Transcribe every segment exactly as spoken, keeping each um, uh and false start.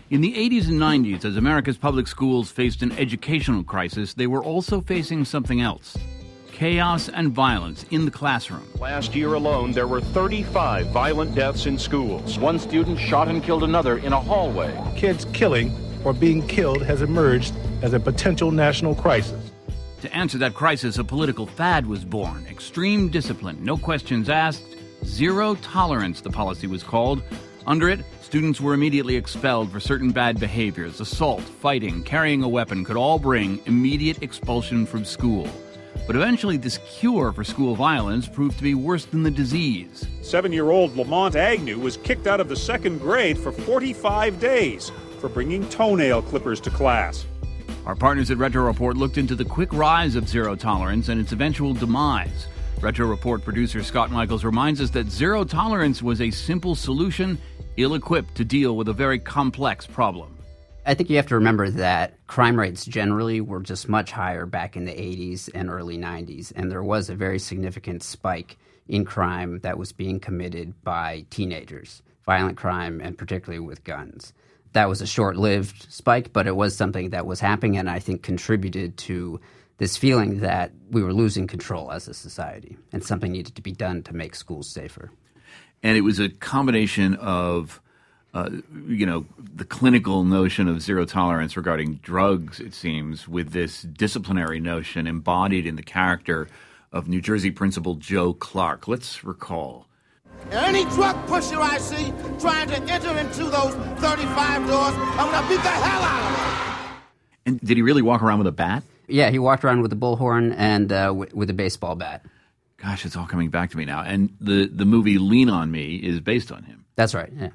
In the eighties and nineties, as America's public schools faced an educational crisis, they were also facing something else. Chaos and violence in the classroom. Last year alone, there were thirty-five violent deaths in schools. One student shot and killed another in a hallway. Kids killing or being killed has emerged as a potential national crisis. To answer that crisis, a political fad was born. Extreme discipline, no questions asked. Zero tolerance, the policy was called. Under it, students were immediately expelled for certain bad behaviors. Assault, fighting, carrying a weapon could all bring immediate expulsion from school. But eventually, this cure for school violence proved to be worse than the disease. Seven-year-old Lamont Agnew was kicked out of the second grade for forty-five days for bringing toenail clippers to class. Our partners at Retro Report looked into the quick rise of zero tolerance and its eventual demise. Retro Report producer Scott Michaels reminds us that zero tolerance was a simple solution, ill-equipped to deal with a very complex problem. I think you have to remember that crime rates generally were just much higher back in the eighties and early nineties, and there was a very significant spike in crime that was being committed by teenagers, violent crime, and particularly with guns. That was a short-lived spike, but it was something that was happening and I think contributed to this feeling that we were losing control as a society and something needed to be done to make schools safer. And it was a combination of, uh, you know, the clinical notion of zero tolerance regarding drugs, it seems, with this disciplinary notion embodied in the character of New Jersey Principal Joe Clark. Let's recall. Any drug pusher I see trying to enter into those thirty-five doors, I'm going to beat the hell out of him. And did he really walk around with a bat? Yeah, he walked around with a bullhorn and uh, w- with a baseball bat. Gosh, it's all coming back to me now. And the, the movie Lean on Me is based on him. That's right, yeah.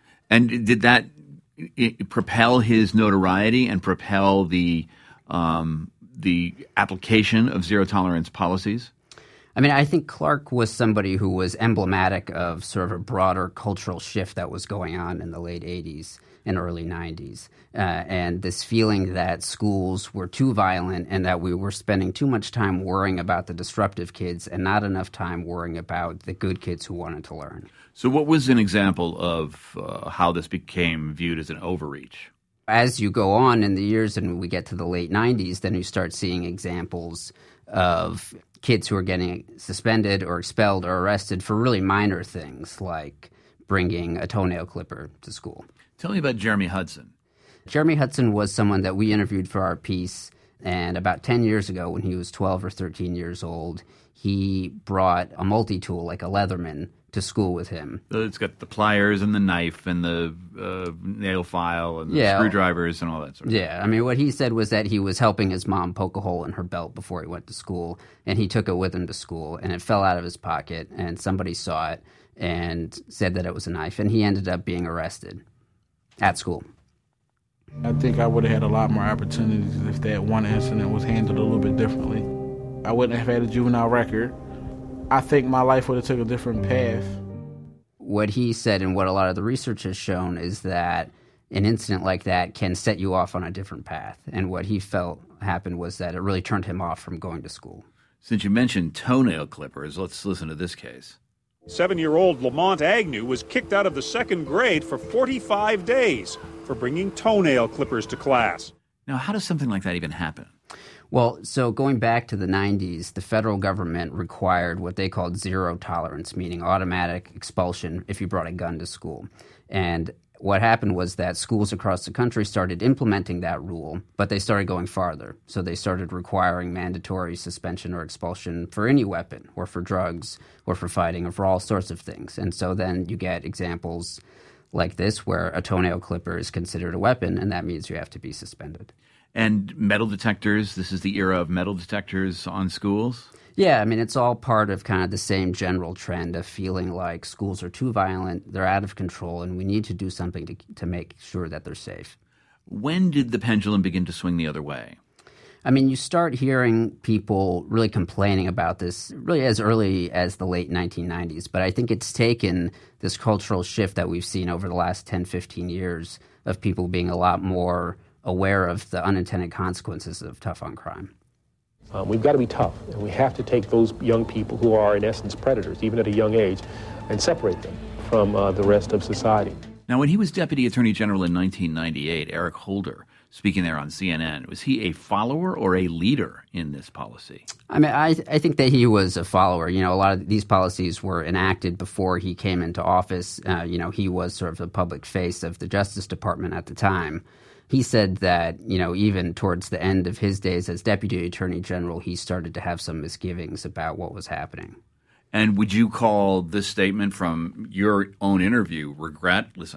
And did that it, propel his notoriety and propel the um, the application of zero tolerance policies? I mean, I think Clark was somebody who was emblematic of sort of a broader cultural shift that was going on in the late eighties and early nineties. Uh, and this feeling that schools were too violent and that we were spending too much time worrying about the disruptive kids and not enough time worrying about the good kids who wanted to learn. So what was an example of uh, how this became viewed as an overreach? As you go on in the years and we get to the late nineties, then you start seeing examples of kids who are getting suspended or expelled or arrested for really minor things like bringing a toenail clipper to school. Tell me about Jeremy Hudson. Jeremy Hudson was someone that we interviewed for our piece, and about ten years ago when he was twelve or thirteen years old, he brought a multi-tool, like a Leatherman, to school with him. It's got the pliers and the knife and the uh, nail file and the yeah. screwdrivers and all that sort of Yeah, stuff. I mean, what he said was that he was helping his mom poke a hole in her belt before he went to school, and he took it with him to school, and it fell out of his pocket, and somebody saw it and said that it was a knife, and he ended up being arrested at school. I think I would have had a lot more opportunities if that one incident was handled a little bit differently. I wouldn't have had a juvenile record. I think my life would have took a different path. What he said and what a lot of the research has shown is that an incident like that can set you off on a different path. And what he felt happened was that it really turned him off from going to school. Since you mentioned toenail clippers, let's listen to this case. Seven-year-old Lamont Agnew was kicked out of the second grade for forty-five days for bringing toenail clippers to class. Now, how does something like that even happen? Well, so going back to the nineties, the federal government required what they called zero tolerance, meaning automatic expulsion if you brought a gun to school. And what happened was that schools across the country started implementing that rule, but they started going farther. So they started requiring mandatory suspension or expulsion for any weapon, or for drugs, or for fighting, or for all sorts of things. And so then you get examples like this where a toenail clipper is considered a weapon, and that means you have to be suspended. And metal detectors, this is the era of metal detectors on schools? Yeah, I mean, it's all part of kind of the same general trend of feeling like schools are too violent, they're out of control, and we need to do something to to make sure that they're safe. When did the pendulum begin to swing the other way? I mean, you start hearing people really complaining about this really as early as the late nineteen nineties, but I think it's taken this cultural shift that we've seen over the last ten, fifteen years of people being a lot more aware of the unintended consequences of tough on crime. Um, we've got to be tough, and we have to take those young people who are, in essence, predators, even at a young age, and separate them from uh, the rest of society. Now, when he was Deputy Attorney General in nineteen ninety-eight, Eric Holder, speaking there on C N N, was he a follower or a leader in this policy? I mean, I, I think that he was a follower. You know, a lot of these policies were enacted before he came into office. Uh, you know, he was sort of the public face of the Justice Department at the time. He said that, you know, even towards the end of his days as Deputy Attorney General, he started to have some misgivings about what was happening. And would you call this statement from your own interview regret? Listen.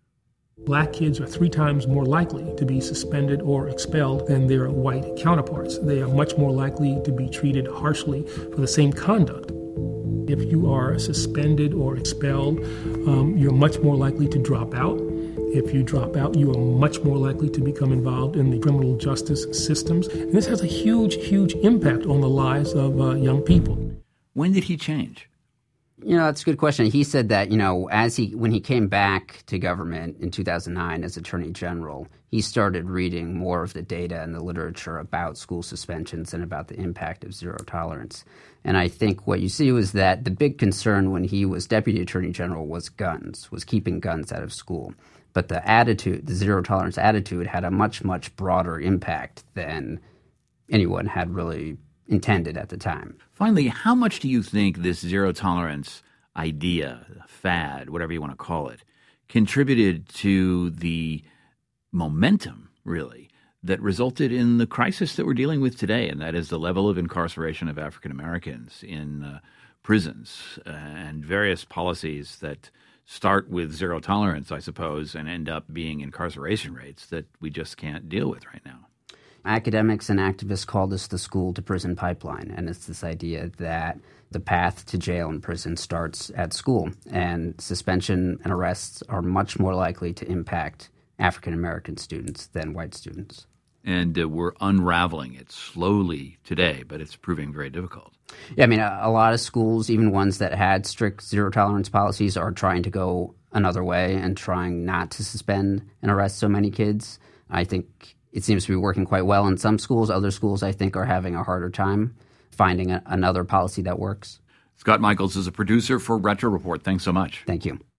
Black kids are three times more likely to be suspended or expelled than their white counterparts. They are much more likely to be treated harshly for the same conduct. If you are suspended or expelled, um, you're much more likely to drop out. If you drop out, you are much more likely to become involved in the criminal justice systems. And this has a huge, huge impact on the lives of uh, young people. When did he change? You know, that's a good question. He said that, you know, as he when he came back to government in two thousand nine as Attorney General, he started reading more of the data and the literature about school suspensions and about the impact of zero tolerance. And I think what you see was that the big concern when he was Deputy Attorney General was guns, was keeping guns out of school. But the attitude, the zero tolerance attitude, had a much, much broader impact than anyone had really intended at the time. Finally, how much do you think this zero tolerance idea, fad, whatever you want to call it, contributed to the momentum, really, that resulted in the crisis that we're dealing with today, and that is the level of incarceration of African Americans in uh, prisons uh, and various policies that start with zero tolerance, I suppose, and end up being incarceration rates that we just can't deal with right now? Academics and activists call this the school-to-prison pipeline, and it's this idea that the path to jail and prison starts at school, and suspension and arrests are much more likely to impact African-American students than white students. And uh, we're unraveling it slowly today, but it's proving very difficult. Yeah, I mean, a, a lot of schools, even ones that had strict zero-tolerance policies, are trying to go another way and trying not to suspend and arrest so many kids. I think it seems to be working quite well in some schools. Other schools, I think, are having a harder time finding a, another policy that works. Scott Michaels is a producer for Retro Report. Thanks so much. Thank you.